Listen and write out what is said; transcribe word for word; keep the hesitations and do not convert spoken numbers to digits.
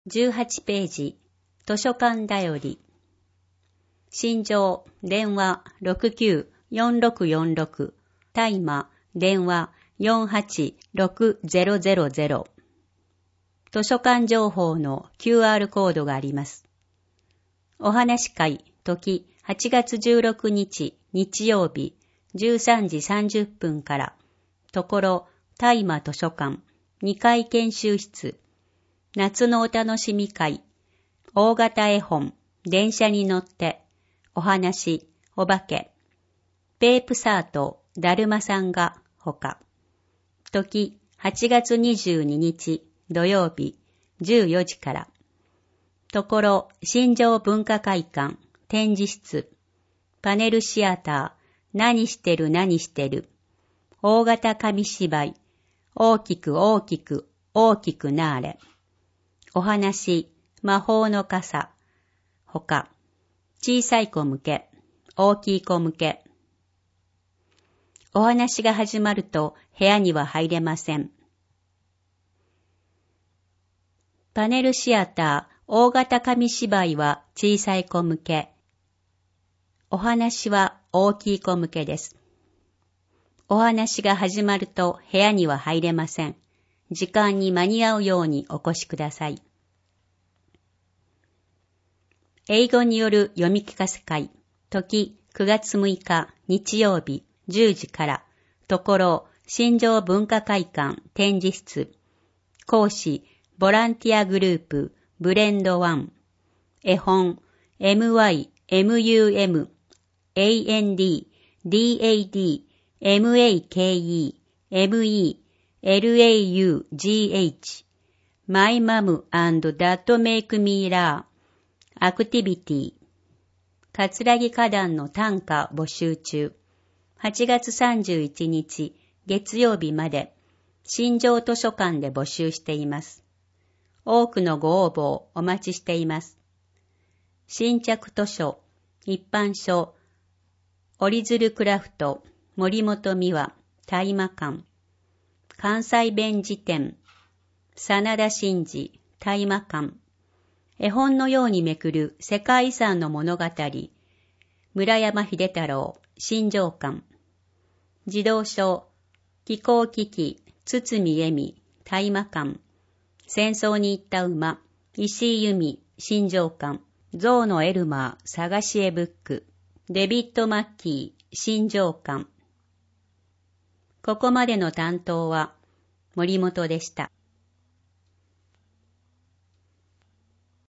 じゅうはちページ、図書館だより。新庄、電話 ろくきゅうよんろくよんろく、大麻、電話 よんはちろくゼロゼロゼロ。図書館情報の キューアール コードがあります。お話会、時はちがつじゅうろくにち日曜日じゅうさんじさんじゅっぷんから、ところ大麻図書館にかい研修室、夏のお楽しみ会、大型絵本、電車に乗って、お話、お化け、ペープサート、だるまさんがほか、時はちがつにじゅうににち土曜日じゅうよじから、ところ新庄文化会館展示室、パネルシアター、何してる何してる、大型紙芝居、大きく大きく大きくなーれ、お話、魔法の傘、ほか、小さい子向け、大きい子向け。お話が始まると部屋には入れません。パネルシアター、大型紙芝居は小さい子向け。お話は大きい子向けです。お話が始まると部屋には入れません。時間に間に合うようにお越しください。英語による読み聞かせ会、時くがつむいか日曜日じゅうじから、ところ新庄文化会館展示室、講師ボランティアグループブレンドワン、絵本 エムワイエムユーエム エーエヌディー ディーエーディー エムエーケーイー エムイー エルエーユージーエイチ My Mom and That Make Me Laugh アクティビティ、葛城花壇の短歌募集中。はちがつさんじゅういちにち月曜日まで新庄図書館で募集しています。多くのご応募をお待ちしています。新着図書、一般書、折鶴クラフト、森本美和、大麻館、関西弁辞典、真田真治、大麻館、絵本のようにめくる世界遺産の物語、村山秀太郎、新庄館、児童書、気候危機、堤恵美、大麻館、戦争に行った馬、石井由美、新庄館、ゾウのエルマー、探し絵ブック、デビッド・マッキー、新庄館。ここまでの担当は森本でした。